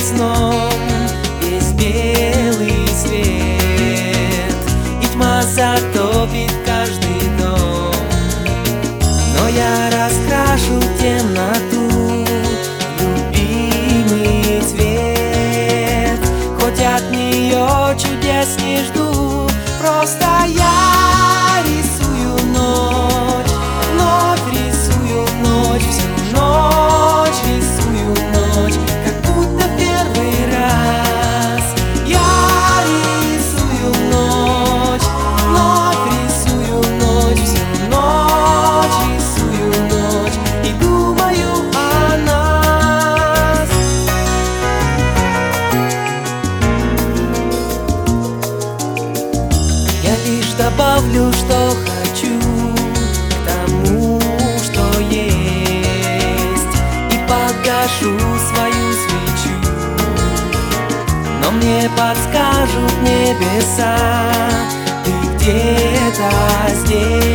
сном весь белый свет, и тьма затопит каждый дом. Но я раскрашу темноту в любимый цвет, хоть от нее чудес не жду. Просто я рисую ночь, вновь рисую ночь, всю ночь рисую ночь, как будто первый раз. Я рисую ночь, вновь рисую ночь, всю ночь рисую ночь и думаю о нас. Я лишь добавлю, что хочу к тому, что есть, и погашу свою свечу. Но мне подскажут небеса, ты где-то здесь.